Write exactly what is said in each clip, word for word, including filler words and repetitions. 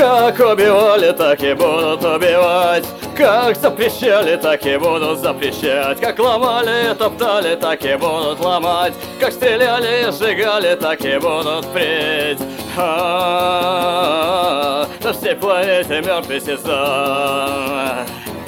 Как убивали, так и будут убивать. Как запрещали, так и будут запрещать. Как ломали и топтали, так и будут ломать. Как стреляли и сжигали, так и будут впредь. А-а-а, на всей планете мертвый сезон.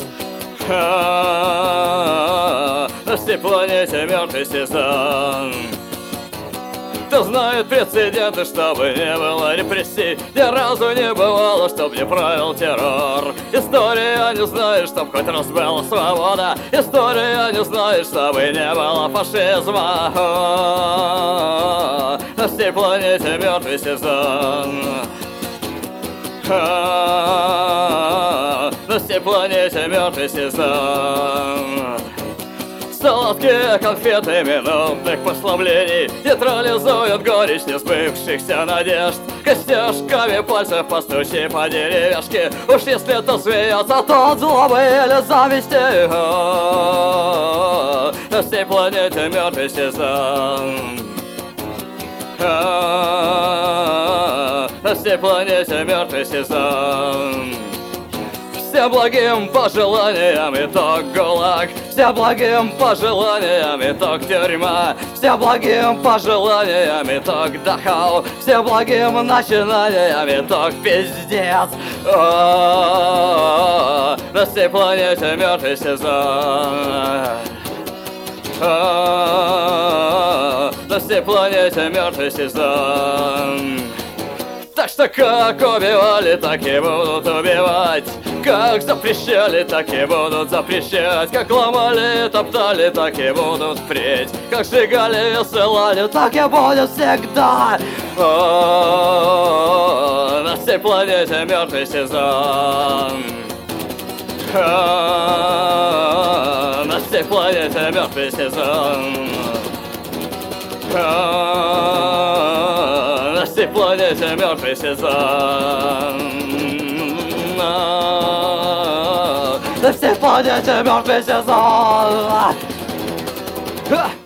А-а-а, на всей планете мертвый сезон. Кто знает прецеденты, чтобы не было репрессий. Ни разу не бывало, чтоб не правил террор. История не знает, чтоб хоть раз была свобода. История не знает, чтобы не было фашизма. О-о-о, на всей планете мертвый сезон. О-о-о, на всей планете мертвый сезон. Сладкие конфеты минутных послаблений нейтрализуют горечь несбывшихся надежд. Костяшками пальцев постучи по деревяшке. Уж если это смеется, то от злобы или зависти. О-о-о, на всей планете мертвый сезон. О-о-о, на всей планете мертвый сезон. Всем благим пожеланиям итог ГУЛАГ. Всем благим пожеланиям итог тюрьма. Всем благим пожеланиям итог Дахау. Всем благим начинаниям итог пиздец. О-о-о, на всей планете мертвый сезон. О-о-о, на всей планете мертвый сезон. Так что как убивали, так и будут убивать. Как запрещали, так и будут запрещать. Как ломали, топтали, так и будут впредь. Как сжигали и ссылали, так и будет всегда. О-о-о, на всей планете мертвый сезон. О-о-о, на всей планете мертвый сезон. О-о-о, на всей планете мертвый сезон. На всей планете мертвый сезон.